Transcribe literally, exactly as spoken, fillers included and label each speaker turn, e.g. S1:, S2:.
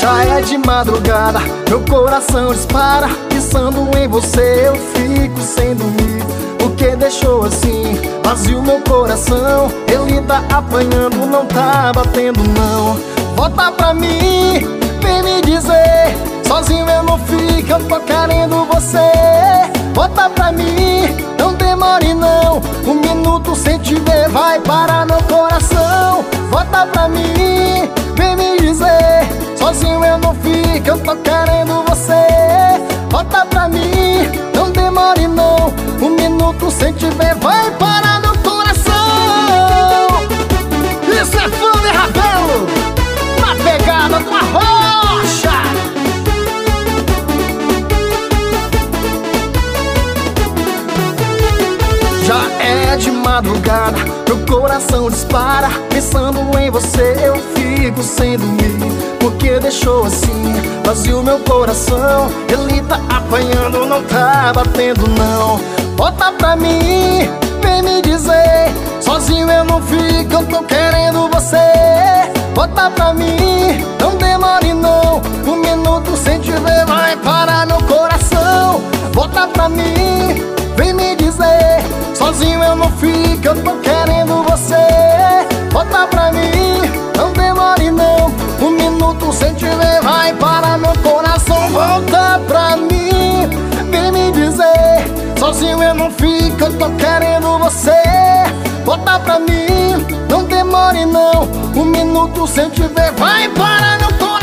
S1: Já é de madrugada, meu coração dispara. Pensando em você eu fico sem dormir. Porque deixou assim, vazio meu coração. Ele tá apanhando, não tá batendo não. Volta pra mim, vem me dizer. Sozinho eu não fico, eu tô querendo você. Volta pra mim, não demore não. Um minuto sem te ver vai parar meu coração. Volta pra mim, vem me dizer. Sozinho eu não fico, eu tô querendo você. Volta pra mim, não demore não. Um minuto sem te ver vai parar meu coração. Isso é fã de Ravelo, na pegada do Arrocha. Já é de madrugada, meu coração dispara. Pensando em você eu fico sem dormir. Porque deixou assim, vazio meu coração. Ele tá apanhando, não tá batendo não. Volta pra mim, vem me dizer. Sozinho eu não fico, eu tô querendo você. Volta pra mim, não demore não. Um minuto sem te ver vai parar meu coração. Volta pra mim, vem me dizer. Sozinho eu não fico, eu tô querendo você. Volta pra mim, não demore não. Um minuto sem te ver vai parar meu coração. Volta pra mim, vem me dizer. Sozinho eu não fico, eu tô querendo você. Volta pra mim, não demore não. Um minuto sem te ver vai parar meu coração.